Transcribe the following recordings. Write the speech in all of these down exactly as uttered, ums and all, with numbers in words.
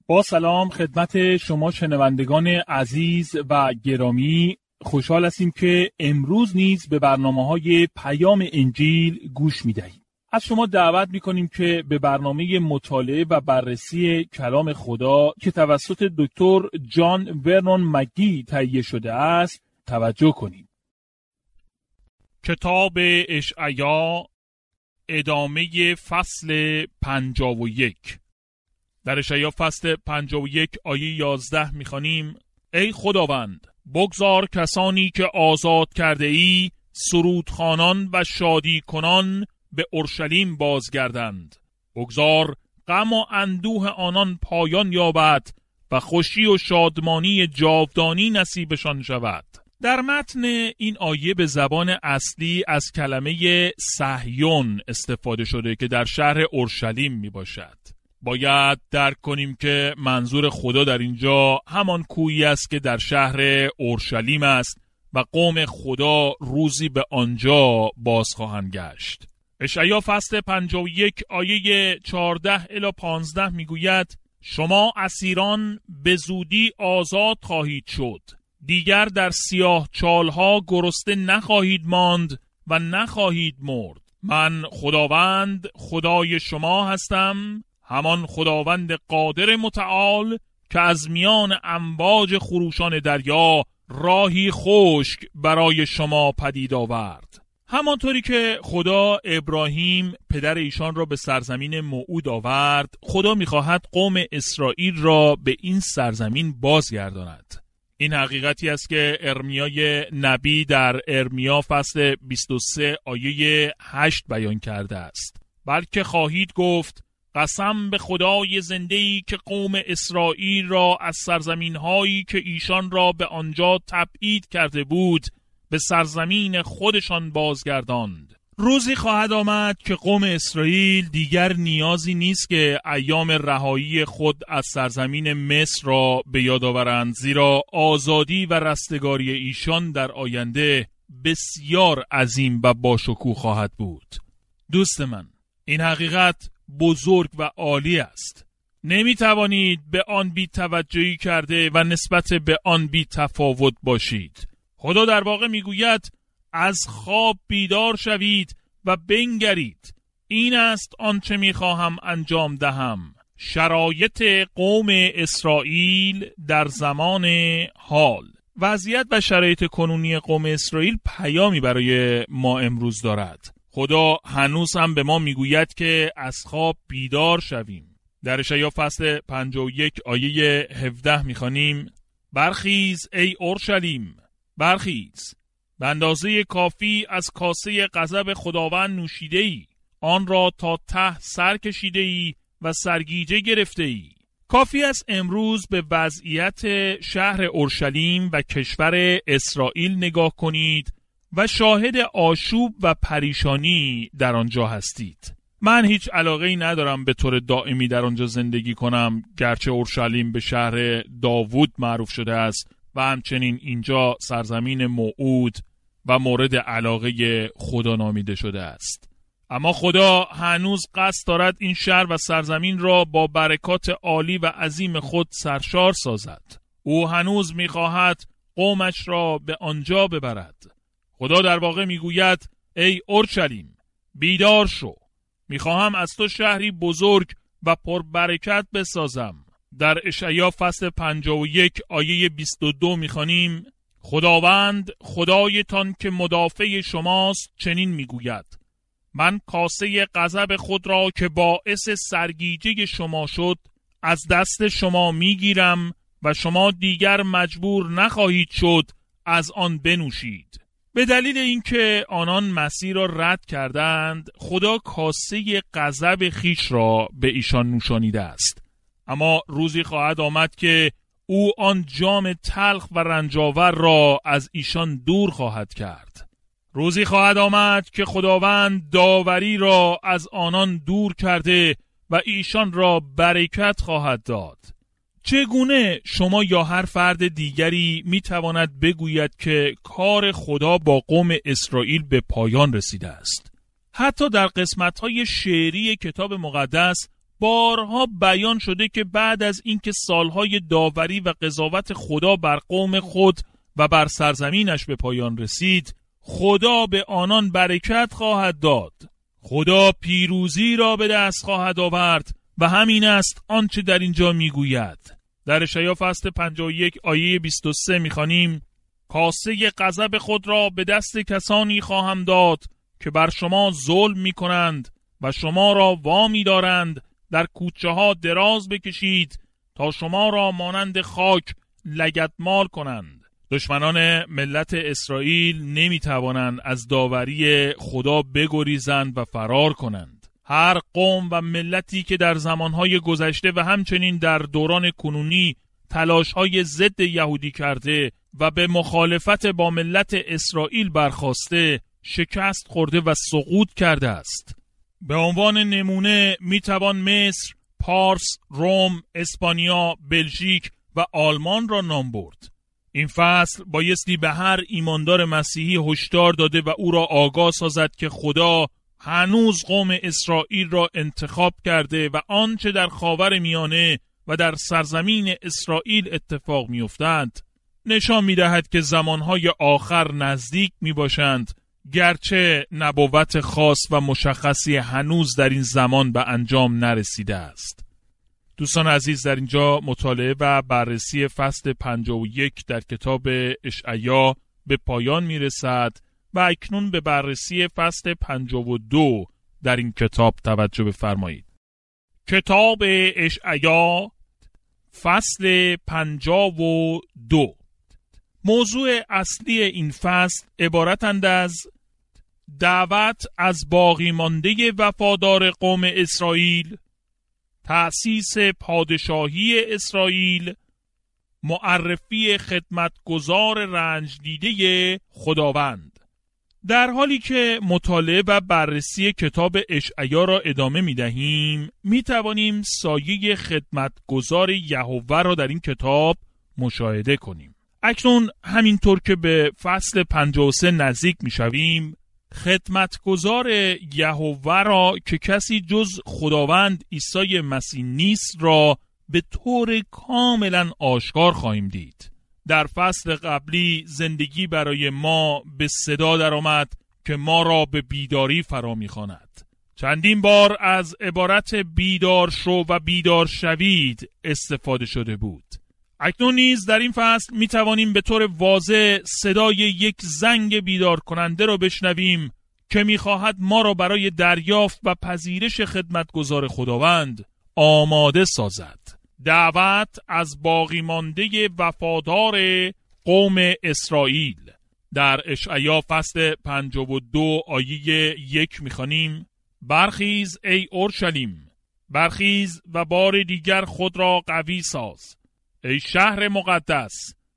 با سلام خدمت شما شنوندگان عزیز و گرامی، خوشحال هستیم که امروز نیز به برنامه‌های پیام انجیل گوش می‌دهید. از شما دعوت می‌کنیم که به برنامه مطالعه و بررسی کلام خدا که توسط دکتر جان ورنون مگی تهیه شده است توجه کنید. کتاب اشعیا، ادامه فصل پنجاه و یک. در اشعیا فصل پنجاه و یک آیه یازده می‌خوانیم: ای خداوند، بگذار کسانی که آزاد کرده ای سرودخوانان و شادی کنان به اورشلیم بازگردند. بگذار غم و اندوه آنان پایان یابد و خوشی و شادمانی جاودانی نصیبشان شود. در متن این آیه به زبان اصلی از کلمه صهیون استفاده شده که در شهر اورشلیم می باشد. باید درک کنیم که منظور خدا در اینجا همان کویی است که در شهر اورشلیم است و قوم خدا روزی به آنجا باز خواهند گشت. اشعیا فصل پنجاه و یک آیه چهارده الی پانزده میگوید: شما اسیران به زودی آزاد خواهید شد، دیگر در سیاه چالها گرسنه نخواهید ماند و نخواهید مرد. من خداوند خدای شما هستم، همان خداوند قادر متعال که از میان امواج خروشان دریا راهی خشک برای شما پدید آورد. همانطوری که خدا ابراهیم پدر ایشان را به سرزمین موعود آورد، خدا می‌خواهد قوم اسرائیل را به این سرزمین بازگرداند. این حقیقتی است که ارمیای نبی در ارمیا فصل بیست و سه آیه هشت بیان کرده است: بلکه خواهید گفت قسم به خدای زنده‌ای که قوم اسرائیل را از سرزمین‌هایی که ایشان را به آنجا تبعید کرده بود به سرزمین خودشان بازگرداند. روزی خواهد آمد که قوم اسرائیل دیگر نیازی نیست که ایام رهایی خود از سرزمین مصر را به یاد آورند، زیرا آزادی و رستگاری ایشان در آینده بسیار عظیم و باشکوه خواهد بود. دوست من، این حقیقت بزرگ و عالی است. نمی توانید به آن بی توجهی کرده و نسبت به آن بی تفاوت باشید. خدا در واقع می گوید از خواب بیدار شوید و بنگرید. این است آنچه می خواهم انجام دهم. شرایط قوم اسرائیل در زمان حال. وضعیت و شرایط کنونی قوم اسرائیل پیامی برای ما امروز دارد. خدا هنوز هم به ما میگوید که از خواب بیدار شویم. در اشعیا فصل پنجاه و یک آیه هفده میخوانیم: برخیز ای اورشلیم، برخیز، به اندازه کافی از کاسه غضب خداوند نوشیده ای، آن را تا ته سر کشیده ای و سرگیجه گرفته ای. کافی است امروز به وضعیت شهر اورشلیم و کشور اسرائیل نگاه کنید و شاهد آشوب و پریشانی در آنجا هستید. من هیچ علاقه‌ای ندارم به طور دائمی در آنجا زندگی کنم، گرچه اورشلیم به شهر داوود معروف شده است و همچنین اینجا سرزمین موعود و مورد علاقه خدا نامیده شده است. اما خدا هنوز قصد دارد این شهر و سرزمین را با برکات عالی و عظیم خود سرشار سازد. او هنوز می‌خواهد قومش را به آنجا ببرد. خدا در واقع میگوید ای اورشلیم، بیدار شو، میخواهم از تو شهری بزرگ و پربرکت بسازم. در اشعیا فصل پنجاه و یک آیه بیست و دو میخوانیم: خداوند خدایتان که مدافع شماست چنین میگوید: من کاسه غضب خود را که باعث سرگیجه شما شد از دست شما میگیرم و شما دیگر مجبور نخواهید شد از آن بنوشید. به دلیل اینکه آنان مسیح را رد کردند، خدا کاسه غضب خیش را به ایشان نوشانیده است. اما روزی خواهد آمد که او آن جام تلخ و رنجاور را از ایشان دور خواهد کرد. روزی خواهد آمد که خداوند داوری را از آنان دور کرده و ایشان را برکت خواهد داد. چگونه شما یا هر فرد دیگری میتواند بگوید که کار خدا با قوم اسرائیل به پایان رسیده است؟ حتی در قسمت‌های شعری کتاب مقدس بارها بیان شده که بعد از اینکه سالهای داوری و قضاوت خدا بر قوم خود و بر سرزمینش به پایان رسید، خدا به آنان برکت خواهد داد. خدا پیروزی را به دست خواهد آورد و همین است آنچه در اینجا میگوید. در اشعیا فصل پنجاه و یک آیه بیست و سه میخوانیم: کاسه غضب خود را به دست کسانی خواهم داد که بر شما ظلم میکنند و شما را وامی دارند در کوچه ها دراز بکشید تا شما را مانند خاک لگدمال کنند. دشمنان ملت اسرائیل نمیتوانند از داوری خدا بگریزند و فرار کنند. هر قوم و ملتی که در زمانهای گذشته و همچنین در دوران کنونی تلاش‌های ضد یهودی کرده و به مخالفت با ملت اسرائیل برخاسته، شکست خورده و سقوط کرده است. به عنوان نمونه میتوان مصر، پارس، روم، اسپانیا، بلژیک و آلمان را نام برد. این فصل بایستی به هر ایماندار مسیحی هشدار داده و او را آگاه سازد که خدا هنوز قوم اسرائیل را انتخاب کرده و آنچه در خاور میانه و در سرزمین اسرائیل اتفاق می‌افتد نشان می‌دهد که زمانهای آخر نزدیک می‌باشند، گرچه نبوت خاص و مشخصی هنوز در این زمان به انجام نرسیده است. دوستان عزیز، در اینجا مطالعه و بررسی فصل پنجاه و یک در کتاب اشعیا به پایان میرسد و اکنون به بررسی فصل پنجاه و دو در این کتاب توجه بفرمایید. کتاب اشعیا فصل پنجاه و دو. موضوع اصلی این فصل عبارتند از دعوت از باقی مانده وفادار قوم اسرائیل، تأسیس پادشاهی اسرائیل، معرفی خدمتگزار رنج دیده خداوند. در حالی که مطالعه و بررسی کتاب اشعیا را ادامه می دهیم، می توانیم سایه خدمتگزار یهوه را در این کتاب مشاهده کنیم. اکنون همینطور که به فصل پنجاه و سه نزدیک می شویم، خدمتگزار یهوه را که کسی جز خداوند عیسی مسیح نیست را به طور کاملا آشکار خواهیم دید. در فصل قبلی زندگی برای ما به صدا در آمد که ما را به بیداری فرا می‌خواند. چندین بار از عبارت بیدار شو و بیدار شوید استفاده شده بود. اکنون نیز در این فصل می توانیم به طور واضح صدای یک زنگ بیدار کننده را بشنویم که می خواهد ما را برای دریافت و پذیرش خدمتگزار خداوند آماده سازد. دعوت از باقی مانده وفادار قوم اسرائیل. در اشعیا فصل پنجاه و دو آیه یک می خوانیم: برخیز ای اورشلیم، برخیز و بار دیگر خود را قوی ساز. ای شهر مقدس،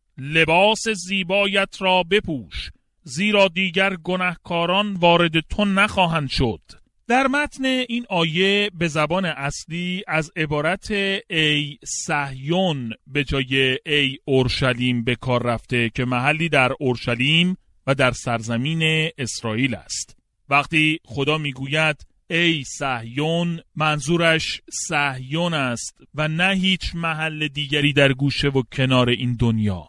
لباس زیبایت را بپوش، زیرا دیگر گناهکاران وارد تو نخواهند شد. در متن این آیه به زبان اصلی از عبارت ای صهیون به جای ای اورشلیم به کار رفته که محلی در اورشلیم و در سرزمین اسرائیل است. وقتی خدا میگوید ای صهیون، منظورش صهیون است و نه هیچ محل دیگری در گوشه و کنار این دنیا.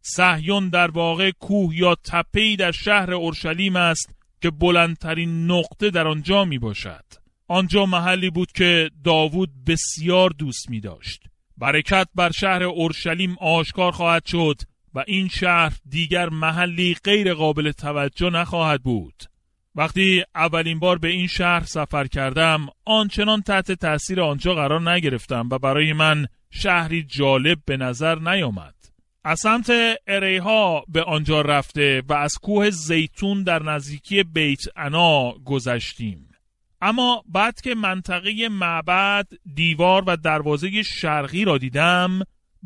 صهیون در واقع کوه یا تپه‌ای در شهر اورشلیم است که بلندترین نقطه در آنجا می باشد. آنجا محلی بود که داوود بسیار دوست می داشت. برکت بر شهر اورشلیم آشکار خواهد شد و این شهر دیگر محلی غیر قابل توجه نخواهد بود. وقتی اولین بار به این شهر سفر کردم، آنچنان تحت تأثیر آنجا قرار نگرفتم و برای من شهری جالب به نظر نیامد. از سمت اریحا به آنجا رفته و از کوه زیتون در نزدیکی بیت عنا گذشتیم. اما بعد که منطقه معبد، دیوار و دروازه شرقی را دیدم،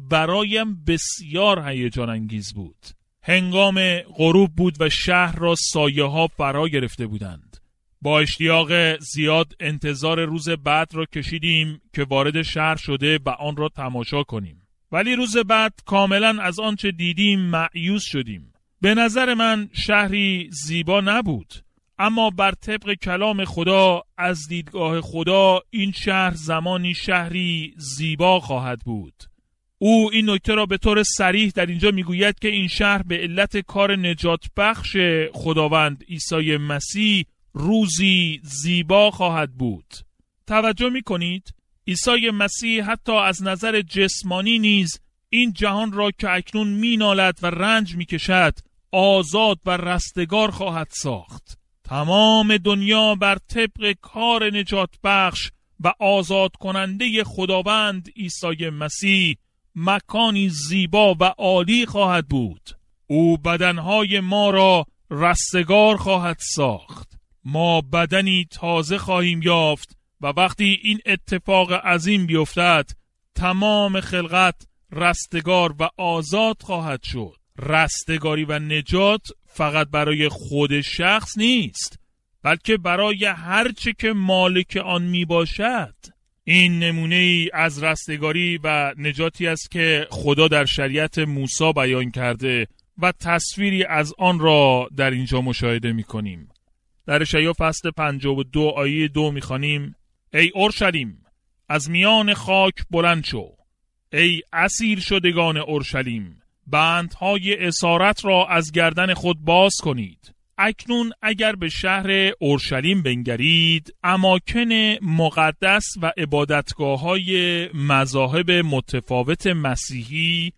برایم بسیار هیجان انگیز بود. هنگام غروب بود و شهر را سایه ها فرا گرفته بودند. با اشتیاق زیاد انتظار روز بعد را کشیدیم که وارد شهر شده و آن را تماشا کنیم. ولی روز بعد کاملا از آنچه دیدیم مایوس شدیم. به نظر من شهری زیبا نبود، اما بر طبق کلام خدا از دیدگاه خدا این شهر زمانی شهری زیبا خواهد بود. او این نکته را به طور صریح در اینجا میگوید که این شهر به علت کار نجات بخش خداوند عیسی مسیح روزی زیبا خواهد بود. توجه میکنید؟ عیسی مسیح حتی از نظر جسمانی نیز این جهان را که اکنون مینالد و رنج میکشد آزاد و رستگار خواهد ساخت. تمام دنیا بر طبق کار نجات بخش و آزاد کننده خداوند عیسی مسیح مکانی زیبا و عالی خواهد بود. او بدنهای ما را رستگار خواهد ساخت. ما بدنی تازه خواهیم یافت و وقتی این اتفاق عظیم بیفتد تمام خلقت رستگار و آزاد خواهد شد. رستگاری و نجات فقط برای خود شخص نیست، بلکه برای هر چه که مالک آن می باشد. این نمونه ای از رستگاری و نجاتی است که خدا در شریعت موسی بیان کرده و تصویری از آن را در اینجا مشاهده می کنیم. در اشعیا فصل پنجاه و دو آیه دو می خوانیم: ای اورشلیم از میان خاک بلند شو، ای اسیر شدگان اورشلیم بندهای اسارت را از گردن خود باز کنید. اکنون اگر به شهر اورشلیم بنگرید، اماکن مقدس و عبادتگاه‌های مذاهب متفاوت مسیحی،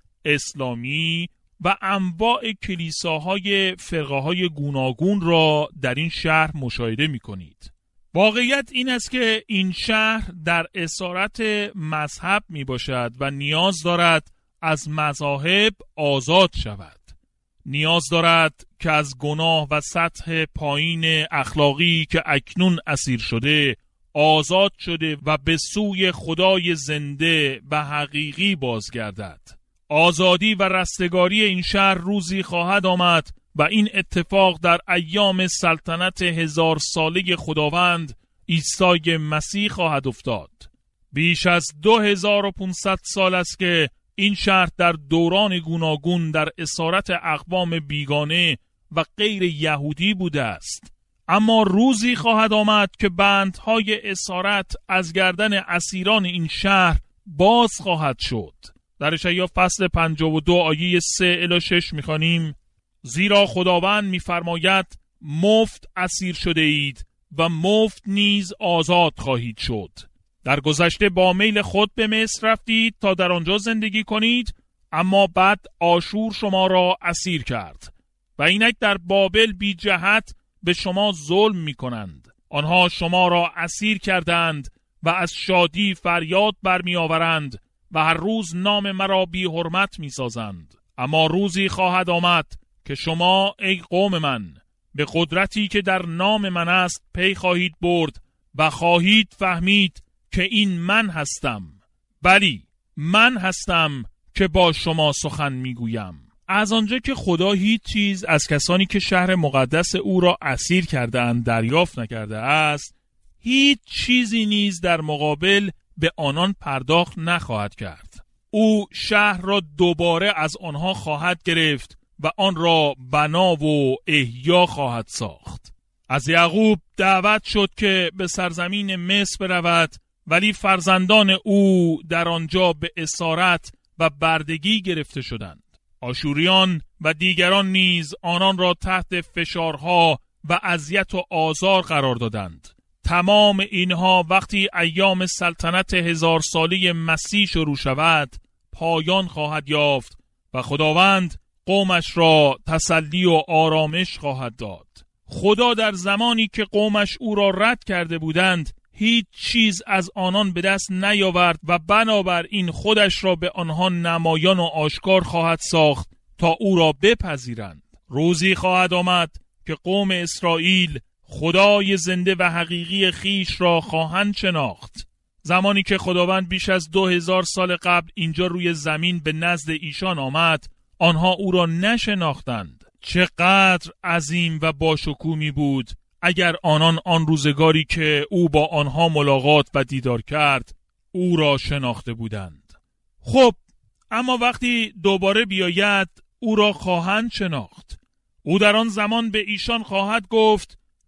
اسلامی و انواع کلیساهای فرقه‌های گوناگون را در این شهر مشاهده می‌کنید. واقعیت این است که این شهر در اسارت مذهب میباشد و نیاز دارد از مذاهب آزاد شود. نیاز دارد که از گناه و سطح پایین اخلاقی که اکنون اسیر شده آزاد شده و به سوی خدای زنده و حقیقی بازگردد. آزادی و رستگاری این شهر روزی خواهد آمد و این اتفاق در ایام سلطنت هزار ساله خداوند عیسی مسیح خواهد افتاد. بیش از دو هزار و پانصد سال است که این شهر در دوران گوناگون در اسارت اقوام بیگانه و غیر یهودی بوده است. اما روزی خواهد آمد که بندهای اسارت از گردن اسیران این شهر باز خواهد شد. در اشعیا فصل پنجاه و دو آیه سه الی شش می‌خوانیم: زیرا خداوند می‌فرماید مفت اسیر شده اید و مفت نیز آزاد خواهید شد. در گذشته با میل خود به مصر رفتید تا در آنجا زندگی کنید، اما بعد آشور شما را اسیر کرد و اینک در بابل بی جهت به شما ظلم می کنند. آنها شما را اسیر کردند و از شادی فریاد برمی آورند و هر روز نام مرا بی حرمت می سازند. اما روزی خواهد آمد که شما ای قوم من به قدرتی که در نام من است پی خواهید برد و خواهید فهمید که این من هستم. بلی من هستم که با شما سخن میگویم. از آنجا که خدا هیچ چیز از کسانی که شهر مقدس او را اسیر کرده اند دریافت نکرده است، هیچ چیزی نیز در مقابل به آنان پرداخت نخواهد کرد. او شهر را دوباره از آنها خواهد گرفت و آن را بنا و احیا خواهد ساخت. از یعقوب دعوت شد که به سرزمین مصر برود، ولی فرزندان او در آنجا به اسارت و بردگی گرفته شدند. آشوریان و دیگران نیز آنان را تحت فشارها و اذیت و آزار قرار دادند. تمام اینها وقتی ایام سلطنت هزار ساله مسیح شروع شود پایان خواهد یافت و خداوند قومش را تسلی و آرامش خواهد داد. خدا در زمانی که قومش او را رد کرده بودند هیچ چیز از آنان به دست نیاورد و بنابراین خودش را به آنها نمایان و آشکار خواهد ساخت تا او را بپذیرند. روزی خواهد آمد که قوم اسرائیل خدای زنده و حقیقی خیش را خواهند شناخت. زمانی که خداوند بیش از دو هزار سال قبل اینجا روی زمین به نزد ایشان آمد، آنها او را نشناختند. چقدر عظیم و باشکوه بود اگر آنان آن روزگاری که او با آنها ملاقات و دیدار کرد او را شناخته بودند. خب اما وقتی دوباره بیاید او را خواهند شناخت. او در آن زمان به ایشان خواهد گفت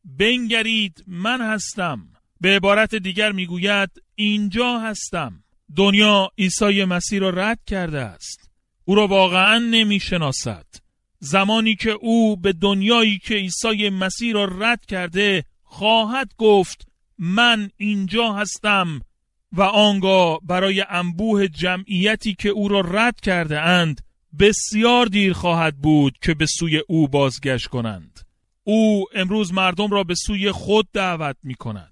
بنگرید من هستم. به عبارت دیگر میگوید اینجا هستم. دنیا عیسی مسیح را رد کرده است. او را واقعا نمیشناسد. زمانی که او به دنیایی که عیسی مسیح را رد کرده خواهد گفت من اینجا هستم و آنگاه برای انبوه جمعیتی که او را رد کرده اند بسیار دیر خواهد بود که به سوی او بازگشت کنند. او امروز مردم را به سوی خود دعوت می کند.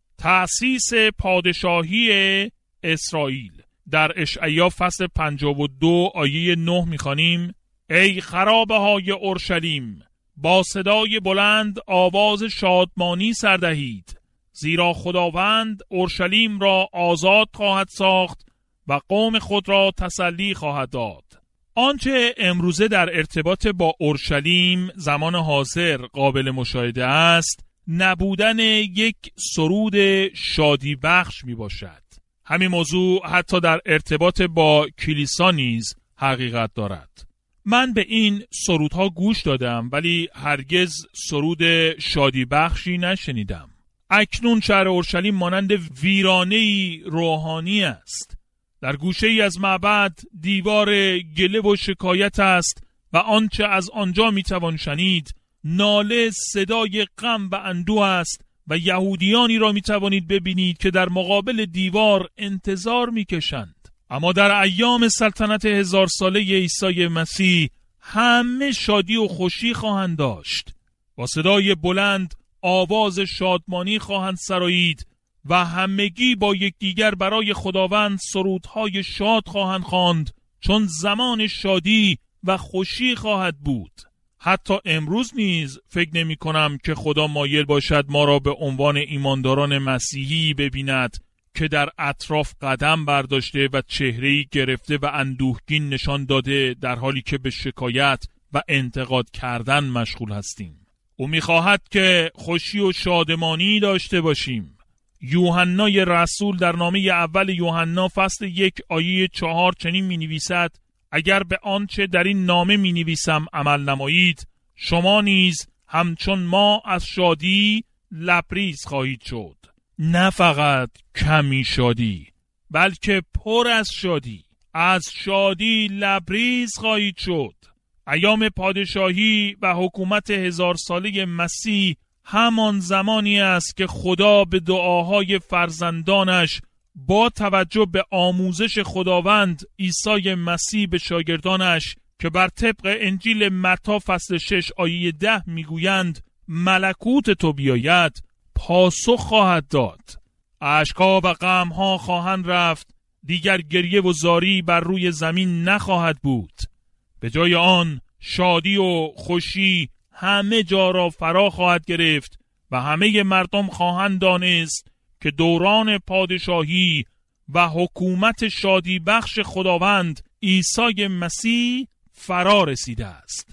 تأسیس پادشاهی اسرائیل. در اشعیا فصل پنجاه و دو آیه نه می‌خوانیم: ای خرابه های اورشلیم، با صدای بلند آواز شادمانی سردهید، زیرا خداوند اورشلیم را آزاد خواهد ساخت و قوم خود را تسلی خواهد داد. آنچه امروزه در ارتباط با اورشلیم زمان حاضر قابل مشاهده است، نبودن یک سرود شادی بخش می باشد. همین موضوع حتی در ارتباط با کلیسا نیز حقیقت دارد. من به این سرودها گوش دادم ولی هرگز سرود شادی بخشی نشنیدم. اکنون شهر اورشلیم مانند ویرانه‌ای روحانی است. در گوشه‌ای از معبد دیوار گله و شکایت است و آنچه از آنجا میتوان شنید ناله، صدای غم و اندوه است و یهودیانی را میتوانید ببینید که در مقابل دیوار انتظار میکشند. اما در ایام سلطنت هزار ساله عیسی مسیح همه شادی و خوشی خواهند داشت. با صدای بلند آواز شادمانی خواهند سرایید و همگی با یکدیگر برای خداوند سرودهای شاد خواهند خواند، چون زمان شادی و خوشی خواهد بود. حتی امروز نیز فکر نمی کنم که خدا مایل باشد ما را به عنوان ایمانداران مسیحی ببیند که در اطراف قدم برداشته و چهره‌ای گرفته و اندوهگین نشان داده در حالی که به شکایت و انتقاد کردن مشغول هستیم. او می‌خواهد که خوشی و شادمانی داشته باشیم. یوحنای رسول در نامه اول یوحنا فصل یک آیه چهار چنین می‌نویسد: اگر به آنچه در این نامه می‌نویسم عمل نمایید، شما نیز همچون ما از شادی لبریز خواهید شد. نه فقط کمی شادی، بلکه پر از شادی. از شادی لبریز خواهید شد. ایام پادشاهی و حکومت هزار ساله مسیح همان زمانی است که خدا به دعاهای فرزندانش با توجه به آموزش خداوند عیسی مسیح به شاگردانش که بر طبق انجیل متی فصل شش آیه ده میگویند ملکوت تو بیاید، پاسخ خواهد داد. اشک‌ها و غم‌ها خواهند رفت، دیگر گریه و زاری بر روی زمین نخواهد بود. به جای آن شادی و خوشی همه جا را فرا خواهد گرفت و همه مردم خواهند دانست که دوران پادشاهی و حکومت شادی بخش خداوند عیسی مسیح فرا رسیده است.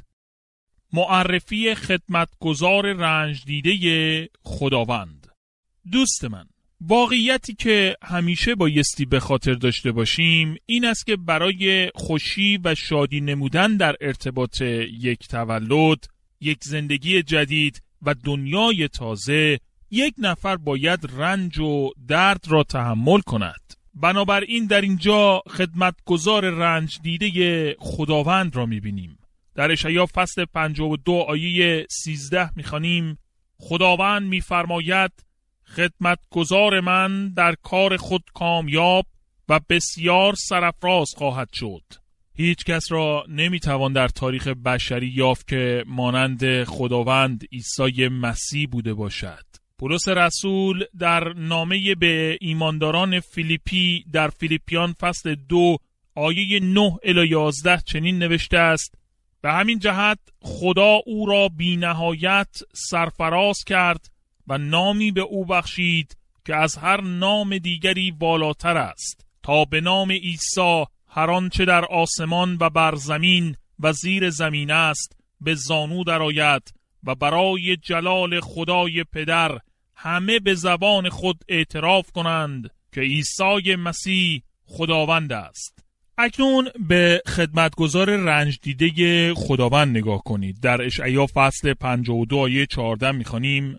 معرفی خدمتگزار رنج دیده خداوند. دوست من، واقعیتی که همیشه بایستی به خاطر داشته باشیم این است که برای خوشی و شادی نمودن در ارتباط یک تولد، یک زندگی جدید و دنیای تازه، یک نفر باید رنج و درد را تحمل کند. بنابراین در اینجا خدمتگزار رنج دیده خداوند را می‌بینیم. در اشعیا فصل پنجاه و دو آیه سیزده می‌خوانیم: خداوند می‌فرماید خدمتگزار من در کار خود کامیاب و بسیار سرافراز خواهد شد. هیچ کس را نمیتوان در تاریخ بشری یافت که مانند خداوند عیسی مسیح بوده باشد. پولس رسول در نامه به ایمانداران فیلیپی در فیلیپیان فصل دو آیه نه الی یازده چنین نوشته است: به همین جهت خدا او را بی نهایت سرفراز کرد و نامی به او بخشید که از هر نام دیگری بالاتر است، تا به نام عیسی هر آنچه در آسمان و بر زمین و زیر زمین است به زانو درآید و برای جلال خدای پدر همه به زبان خود اعتراف کنند که عیسی مسیح خداوند است. اکنون به خدمتگزار رنج دیده خداوند نگاه کنید. در اشعیا فصل پنجاه و دو آیه چهارده می‌خوانیم: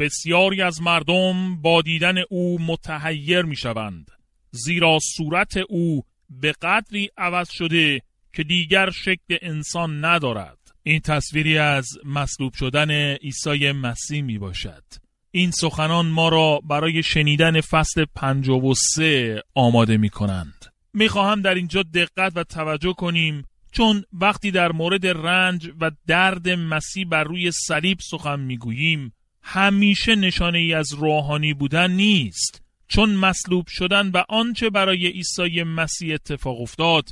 بسیاری از مردم با دیدن او متحیر می شوند، زیرا صورت او به قدری عوض شده که دیگر شکل انسان ندارد. این تصویری از مصلوب شدن عیسی مسیح می باشد. این سخنان ما را برای شنیدن فصل پنجاه و سه آماده می کنند. می خواهم در اینجا دقت و توجه کنیم، چون وقتی در مورد رنج و درد مسیح بر روی صلیب سخن می گوییم، همیشه نشانه ای از روحانی بودن نیست، چون مصلوب شدن و آنچه برای عیسی مسیح اتفاق افتاد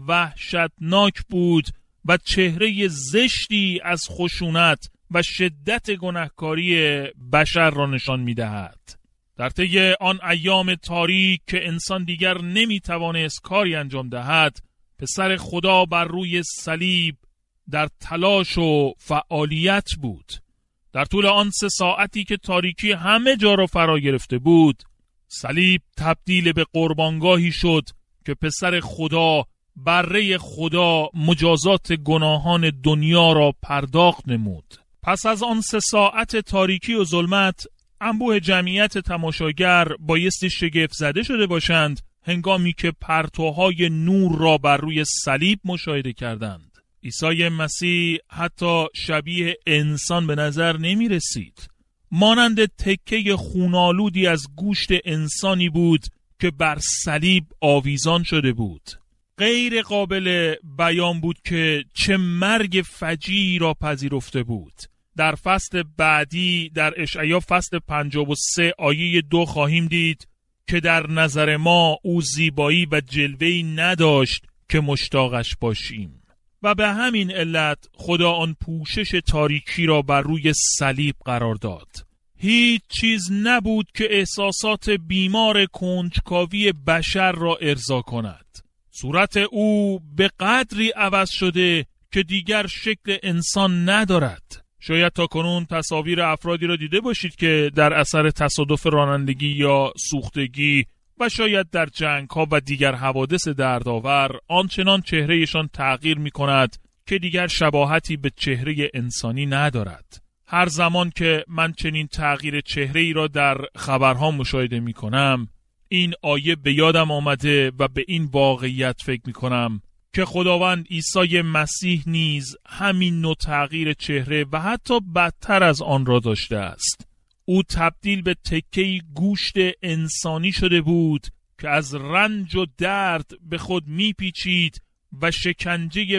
وحشتناک بود و چهره زشتی از خشونت و شدت گناهکاری بشر را نشان می‌دهد. در طی آن ایام تاریک که انسان دیگر نمی‌توانست کاری انجام دهد، پسر خدا بر روی صلیب در تلاش و فعالیت بود. در طول آن سه ساعتی که تاریکی همه جا را فرا گرفته بود، صلیب تبدیل به قربانگاهی شد که پسر خدا بره خدا مجازات گناهان دنیا را پرداخت نمود. پس از آن سه ساعت تاریکی و ظلمت، انبوه جمعیت تماشاگر بایستی شگفت زده شده باشند هنگامی که پرتوهای نور را بر روی صلیب مشاهده کردند. عیسی مسیح حتی شبیه انسان به نظر نمی رسید. مانند تکه خونالودی از گوشت انسانی بود که بر صلیب آویزان شده بود. غیر قابل بیان بود که چه مرگ فجیعی را پذیرفته بود. در فصل بعدی در اشعیا فصل پنجاه و سه آیه دو خواهیم دید که در نظر ما او زیبایی و جلوه‌ای نداشت که مشتاقش باشیم و به همین علت خدا آن پوشش تاریکی را بر روی صلیب قرار داد. هیچ چیز نبود که احساسات بیمار کنجکاوی بشر را ارضا کند. صورت او به قدری عوض شده که دیگر شکل انسان ندارد. شاید تا کنون تصاویر افرادی را دیده باشید که در اثر تصادف رانندگی یا سوختگی و شاید در جنگ‌ها و دیگر حوادث دردآور آنچنان چهرهشان تغییر می‌کند که دیگر شباهتی به چهره انسانی ندارد. هر زمان که من چنین تغییر چهره‌ای را در خبرها مشاهده می‌کنم، این آیه به یادم آمده و به این واقعیت فکر می‌کنم که خداوند عیسی مسیح نیز همین نوع تغییر چهره و حتی بدتر از آن را داشته است. او تبدیل به تکه‌ای گوشت انسانی شده بود که از رنج و درد به خود میپیچید و شکنجه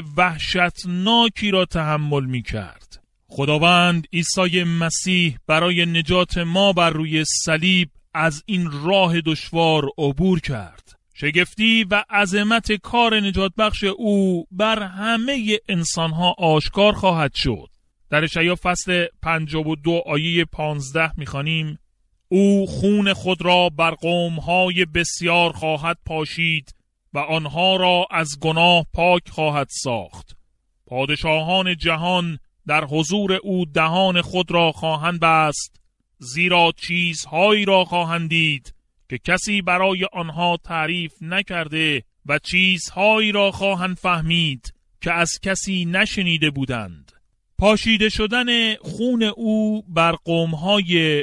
وحشتناکی را تحمل میکرد. خداوند عیسی مسیح برای نجات ما بر روی صلیب از این راه دشوار عبور کرد. شگفتی و عظمت کار نجات بخش او بر همه انسانها آشکار خواهد شد. در اشعیا فصل پنجاه و دو آیه پانزده می‌خوانیم: او خون خود را بر قوم‌های بسیار خواهد پاشید و آنها را از گناه پاک خواهد ساخت. پادشاهان جهان در حضور او دهان خود را خواهند بست، زیرا چیزهایی را خواهند دید که کسی برای آنها تعریف نکرده و چیزهایی را خواهند فهمید که از کسی نشنیده بودند. پاشیده شدن خون او بر قوم‌های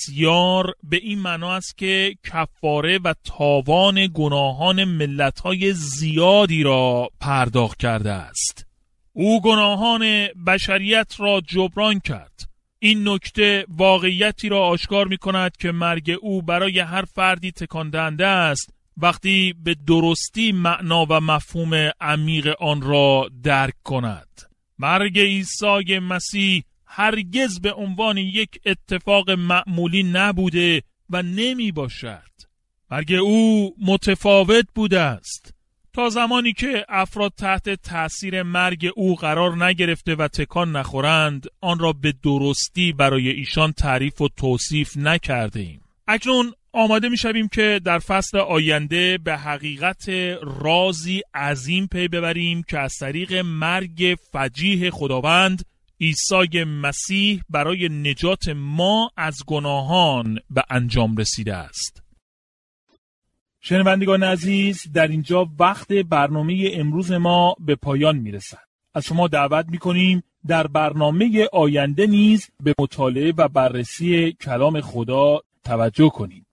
بسیار به این معنا است که کفاره و تاوان گناهان ملت‌های زیادی را پرداخت کرده است. او گناهان بشریت را جبران کرد. این نکته واقعیتی را آشکار می کند که مرگ او برای هر فردی تکان دهنده است وقتی به درستی معنا و مفهوم عمیق آن را درک کند. مرگ عیسی مسیح هرگز به عنوان یک اتفاق معمولی نبوده و نمی باشد. مرگ او متفاوت بوده است. تا زمانی که افراد تحت تأثیر مرگ او قرار نگرفته و تکان نخورند، آن را به درستی برای ایشان تعریف و توصیف نکرده ایم. اکنون آماده می شویم که در فصل آینده به حقیقت رازی عظیم پی ببریم که از طریق مرگ فجیح خداوند عیسی مسیح برای نجات ما از گناهان به انجام رسیده است. شنوندگان عزیز، در اینجا وقت برنامه امروز ما به پایان می رسد. از شما دعوت می‌کنیم در برنامه آینده نیز به مطالعه و بررسی کلام خدا توجه کنید.